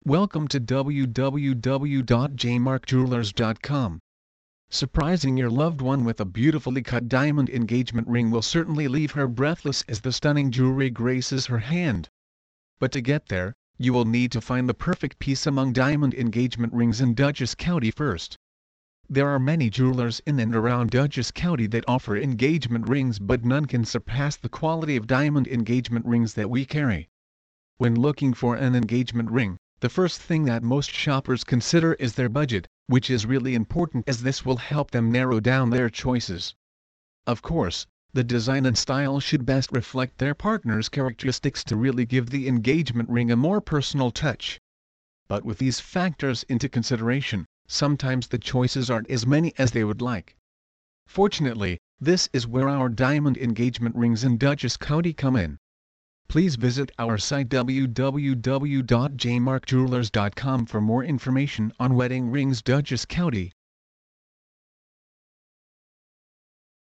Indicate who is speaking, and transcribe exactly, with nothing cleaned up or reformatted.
Speaker 1: Welcome to w w w dot j mark jewelers dot com. Surprising your loved one with a beautifully cut diamond engagement ring will certainly leave her breathless as the stunning jewelry graces her hand. But to get there, you will need to find the perfect piece among diamond engagement rings in Dutchess County first. There are many jewelers in and around Dutchess County that offer engagement rings, but none can surpass the quality of diamond engagement rings that we carry. When looking for an engagement ring, the first thing that most shoppers consider is their budget, which is really important as this will help them narrow down their choices. Of course, the design and style should best reflect their partner's characteristics to really give the engagement ring a more personal touch. But with these factors into consideration, sometimes the choices aren't as many as they would like. Fortunately, this is where our diamond engagement rings in Dutchess County come in. Please visit our site w w w dot j mark jewelers dot com for more information on wedding rings Dutchess County.